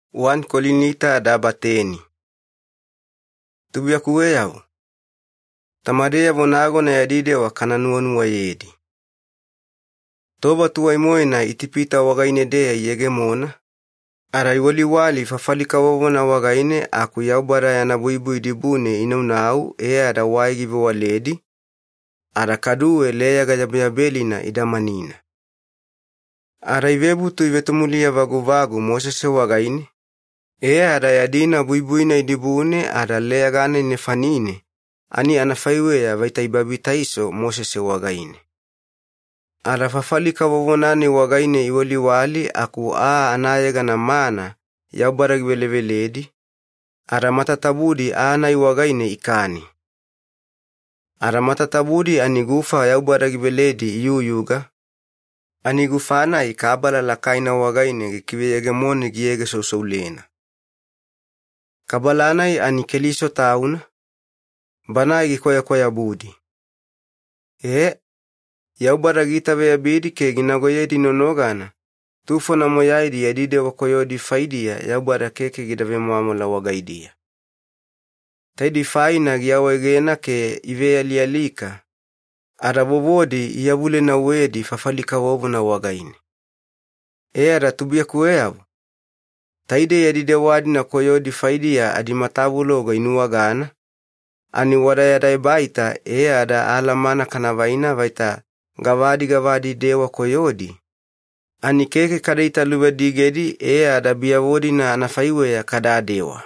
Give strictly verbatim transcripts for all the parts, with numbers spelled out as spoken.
Wan kolinita dabateni. Tubia kuwe yao. Tamadea vonago na yadide wa kananuonu wa yedi. Toba tuwa imoina itipita wagaine dea yege mona. Ara iwali wali fafalika wawona wagaine aku yaubara ya nabuibu idibune inaunau ea ada waigive wa ledi. Ara kaduwe leya gajabiyabelina idamanina. Ara ivebu tu ivetumulia vagu vagu mosese wagaine. Ea ada yadina buibuina idibune ada leya gane nefanine. Ani anafaiwe ya vaitaibabitaiso mosese wagaine. Ara fafalika wawonane wagaine iwali wali aku a anayega na mana yaubara gibeleveledi. Ara matatabudi ana iwagaine ikani. Ara matatabudi anigufa yaubara gibeledi iyu yuga. Anigufana ikabala lakaina wagaine gikiwege mone giege sosolena. Kabalanai anikeliso tauna. Banai gikoya koya budi. E, yaubara gitawe abidi ke ginagoyedi nonogana. Tufo na moyaidi yadide wakoyodi faidia yaubara keke gidawe muamula wagaidia. Taidi faina giawegena ke iwe alialika. Arabobodi yabule na wedi fafalika wavu na wagaine. E ara tubia kuweavu. Taide yadide wadi na koyodi faidia adimatabuloga inuwagana. Ani wada yadai baita e ada alamana kanavaina vaita gavadi gavadi dewa koyodi. Ani keke kadaita luwe digedi e ada biawodi na anafaiwe ya kada dewa.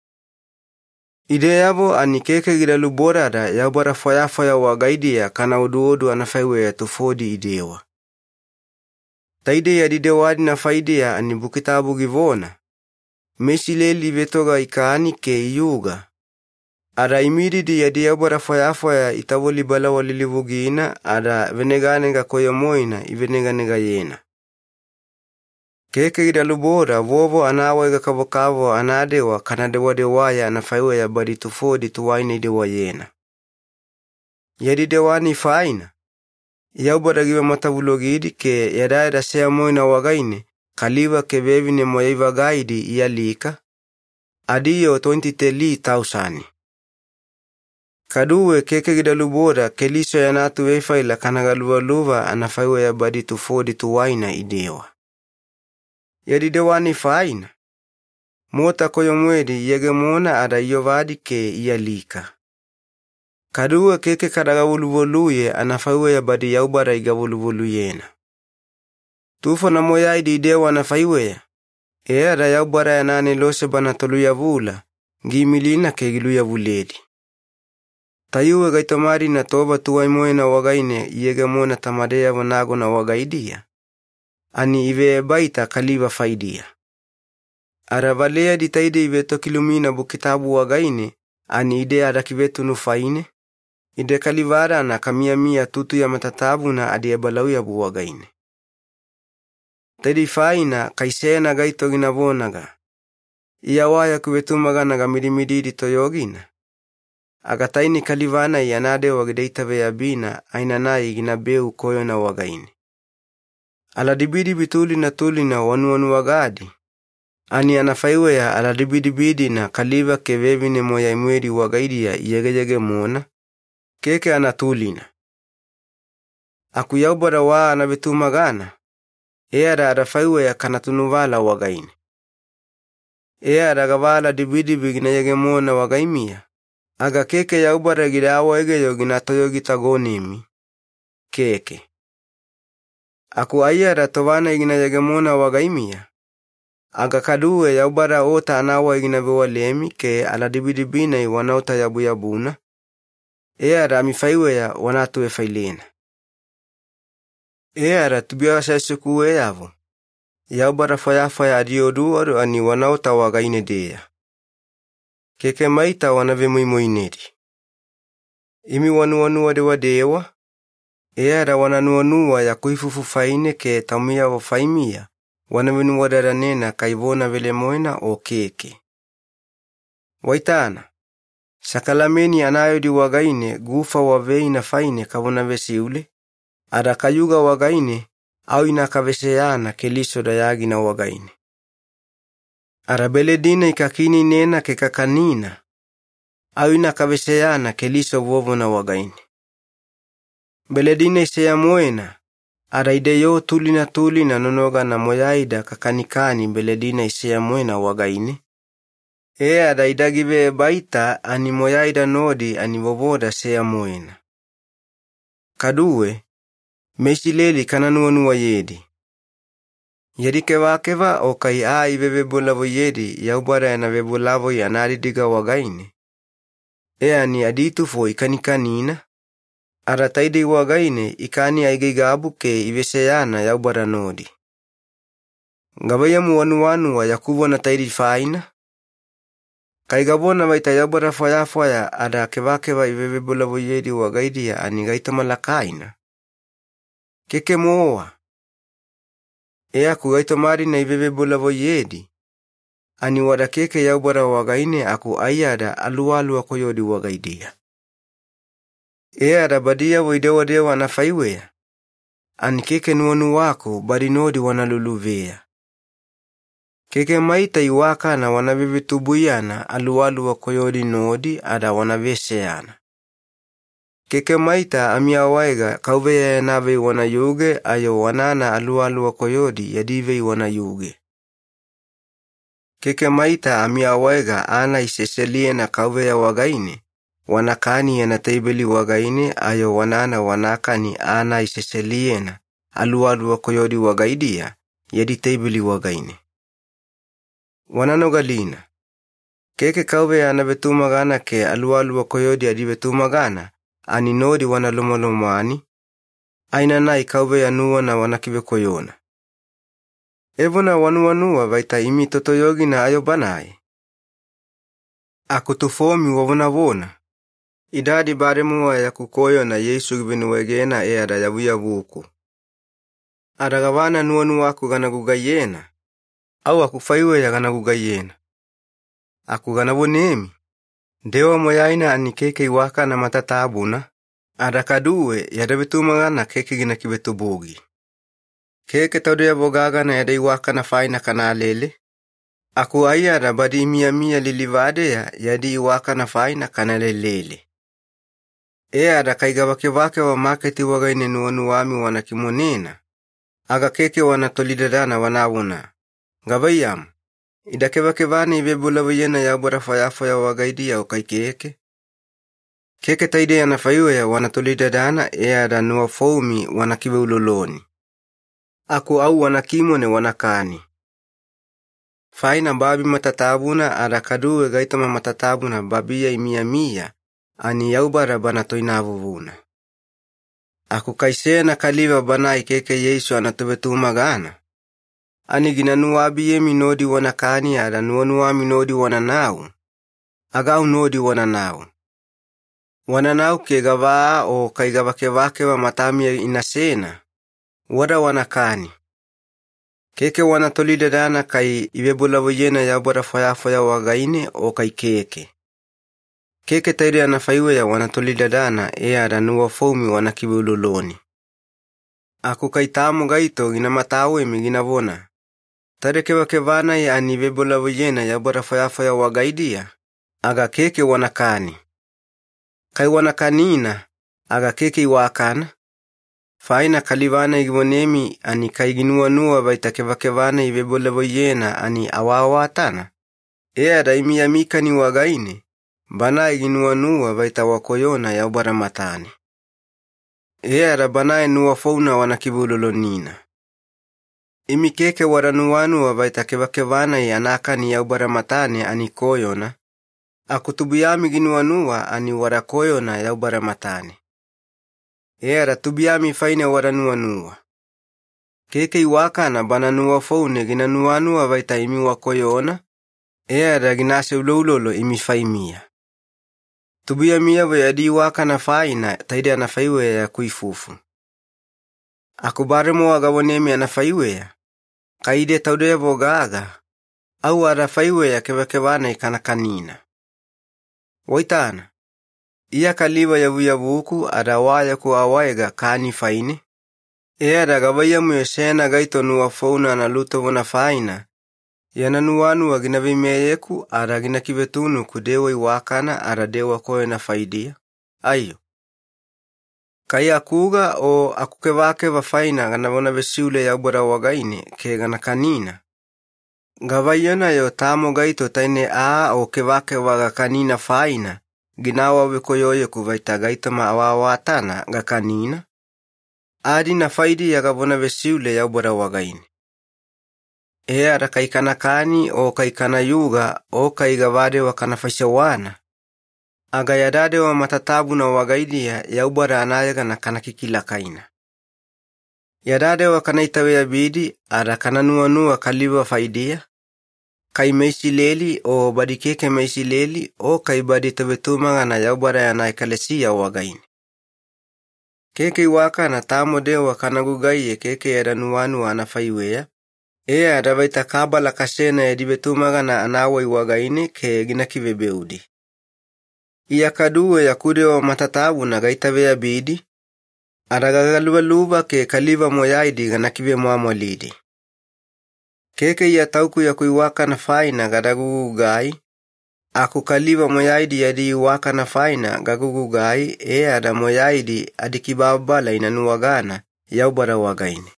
Ideyabo ani keke gida lubora da yabara faya faya wagaidia kana uduodu anafaiwe ya tufodi idewa. Taide ya didewadi na faidia ani bukitabu givona. Mesileli vetoga ikaani ke yuga. Ara imiridi ya diyabara faya faya itawoli bala walilivugina ara veneganega koyomoina iveneganega yena. Keke gida lubora vovo anawega kavokavo anadewa kanadewa dewaya anafaiwe ya badi tufodi tuwaine dewa yena. Yadi dewani faina. Yaubara giwe matavulogidi ke yadaida sea moina wagaine kaliva kevevine moyaiva gaidi iyalika. Adiyo twenty teli tausani. Kaduwe keke gida lubora keliso ya natu wefaila kanagaluwa luwa anafaiwe ya badi tufodi tuwaina idewa. Yadi dewani faina. Mota koyomwedi yege mona ada yovadi ke iyalika. Kaduwe keke kadagavuluvoluye anafaiwe ya badi yaubara igavuluvoluyena. Tufo na moyaidi idewa anafaiwe ya. E ada yaubara ya nane lose banatolu ya vula. Ngimilina ke gilu ya vuledi. Tayuwe gaitomari na toba tuwaimoe na wagaine yege mona tamadea wanago na wagaidia. Ani iwe baita kaliva faidia. Aravalea di taide iwe tokilumina bukitabu wagaine. Ani ide adakivetu nufaine. Ide kalivara na kamia mia tutu ya matatabu na adiabalawi ya buwagaine. Taidi faina kaisena gaito ginavonaga. Iyawaya kuvetumaga naga mirimididi toyogina. Agataini kalivana yanade wagideitawe ya bina ainanai ginabeu koyo na wagaine. Aladibidi bituli na tuli na wanu wanu wagadi. Ani anafaiwe ya aladibidi bidi na kaliva kevevine moya imwedi wagaidi ya yegeyege mona. Keke anatulina. Aku yaubara waa anavitumagana. Eara arafaiwe ya kanatunuvala wagaine. Eara agavala dibidi bigina yege mona wagaimia. Aga keke yaubara gidawa ege yogina toyo gitagonimi. Keke. Aku ayara tovana igina yege mona wagaimia. Aga kaduwe yaubara ota anawa igina bewa lemi ke aladibidibina iwanauta yabu yabuna. Eara amifaiwe ya wanatuwe failena. Eara tubia sasikuwe yavu. Yaubara faya faya adioduwaru ani wanauta wagaine dea. Keke maita wanave muimoinedi. Imi wanu wanu wade wadewa. Eara wananuanua ya kuifufu faine ke tamia wa faimia. Wanavenu wadaranena kaivona vele moina o keke. Waitana. Sakalameni anayo di wagaine gufa wavei na faine kavona vesiule. Ada kayuga wagaine au inakaveseana keliso dayagi na wagaine. Arabeledina ikakini nena kekakanina. Awina kaveseana keliso vovona wagaini. Beledina isea moena. Araideyo tulina tulina nonoga na moyaida kakanikani beledina isea moena wagaini. E araidagive baita ani moyaida nodi ani vovoda sea moena. Kaduwe, mesileli kananuanu wa yedi. Yedi keva keva o kai a iveve bulavo yedi yaubara ya na vebulavo ya naridiga wagaini. E ani aditu fo ikanikanina. Arataidi wagaini ikani aigigabu ke iveseyana yaubara nodi. Ngabayamu wanu wanu wa yakubo na taidi faina. Kai gabona vaita yaubara faya faya ada keva keva iveve bulavo yedi wagaidi ya ani gaita malakaina. Keke moa. Ea ku gaito mari na iveve bulavo yedi. Ani wada keke yaubara wagaine aku ayada alualu ako yodi wagaidia. Ea da badia waidewa dewa na faiwea. Ani keke nuonu wako badi nodi wanaluluvea. Keke maita iwaka na wanaveve tubuyana alualu ako yodi nodi ada wanaveseana. Keke maita amia waiga kauvea nave wanayuge ayo wanana alualu wako yodi yadive wanayuge. Keke maita amia waiga ana iseselie na kauvea wagaine, wanakani ya na teibeli wagaine ayo wanana wanakani ana iseselie na alualu wako yodi wagaidia yadi teibeli wagaine. Wananogalina. Keke kauvea na vetumagana ke alualu wako yodi adi vetumagana. Ani nodi wanalomolomani, aina na ikaube ya nuwa na wanakive koyona. Evona wanu wanua vaita imi totoyogi na ayo banai. Akutufomi wavona vona. Idadi baremuwa ya kukoyo na Yesu gvinuwegena e ada yavuya vuku. Adagawana nuwa nuwa aku ganagugayena. Au akufaiwe ya ganagugayena. Aku ganabonemi. Dewa moyaina ani keke iwaka na matatabuna. Adakaduwe yadabetumaga na keke gina kibetubugi. Keke taudu ya bogaga na yada iwaka na faina kanalele. Aku ayada badi mia mia lilivade ya yadi iwaka na faina kanalelele. E adakaiga wake wake wa maketi waga inenuanu wami wanakimonena. Aga keke wanatolidadana wanawuna. Gabayamu. Idakeva kevani ibebula wiyena ya ubara fayafa ya wagaidi ya ukai keke. Keke taide ya nafayuwe ya wanatolida dana ea da nuwa foumi wanakiwe uloloni. Aku au wanakimone wanakani. Faina babi matatabuna adakaduwe gaitama matatabuna babia imia mia ani ya ubara banatoinavuvuna. Aku kaisena kaliva banai keke Yesu anatobetu magana. Ani ginanuwabiye minodi wanakani ada nuwanuwa minodi wananau. Agau nodi wananau. Wananau ke gavaa o kai gavake vake wa matamia inasena. Wada wanakani. Keke wanatolida dana kai ibebula wajena ya bora faya faya wagaine o kai keke. Keke tairi anafaiwe ya wanatolida dana e ada nuwa fomi wanakiwe uloloni. Aku kai tamu gaito gina matawe mi gina vona. Tareke wake vana ya anibebola wajena ya bora faya faya wagaidia. Aga keke wanakani. Kai wanakanina. Aga keke iwakana. Faina kalivana igwonemi ani kai ginua nuwa vaitake wake vana ibebola wajena ani awawatana. Ea daimi ya mika ni wagaine. Bana iginua nuwa vaita wakoyona ya ubara matani. Ea da bana nuwa fauna wanakibulolo nina. Imi keke waranuwanu wa vaita kevakevana ya nakani ya ubara matane ani koyona. Akutubiyami ginuwanuwa ani warakoyona ya ubara matane. Ea tubiyami faine waranuwanuwa. Keke iwaka na bananuwa faune ginanuwanuwa vaita imi wakoyona. Ea ginase ulololo imi faimia. Tubiyami ya vayadi iwaka na faina taide anafaiwe ya kuifufu. Akubaremo wagawonemi anafaiwe ya. Kaide taude ya vogaga. Au arafaiwe ya kevakevana ikana kanina. Waitana. Iya kaliwa ya vuya vuku arawaya ku awaiga kani faine. Ea da gabayamu ya sena gaito nuwa fauna na luto wana faina. Yananuanu gina vimeyeku ara gina kivetunu kudewa iwakana ara dewa koe na faidia. Ayo. Kaya kuga o akukevake vafaina gana vona vesiule ya ubara wagaine ke gana kanina. Gavayana yo tamo gaito taine a o kevake waga kanina faina. Ginawa vikoyoye kuvaita gaita maawawatana ga kanina. Adi na faidi ya gavona vesiule ya ubara wagaine. E ara kaikana kani o kaikana yuga o kaigavade wa kanafashawana. Aga yadade wa matatabu na wagaidia ya ubara anayaga na kanakikila kaina. Yadade wa kanaitawe ya bidi ara kananuanua kaliwa faidia. Kai meisi leli o badikeke meisi leli o kai badi tabetumanga na ya ubara ya naikalesi ya wagaini. Keke waka na tamo dewa kanagugai keke yadanuanu anafaiwea. E adavaita kabala kasena ya dibetumaga na anawa iwagaine ke gina kivebeudi. Iya kaduwe ya kudewa matatabu na gaitawe ya bidi. Adagagalua luva ke kaliva moyaidi gana kive muamolidi. Keke ya tauku ya kuiwaka na faina gadagugu gai. Aku kaliva moyaidi ya di iwaka na faina gagugu gai. E ada moyaidi adikibabala inanuagana ya ubara wagaine.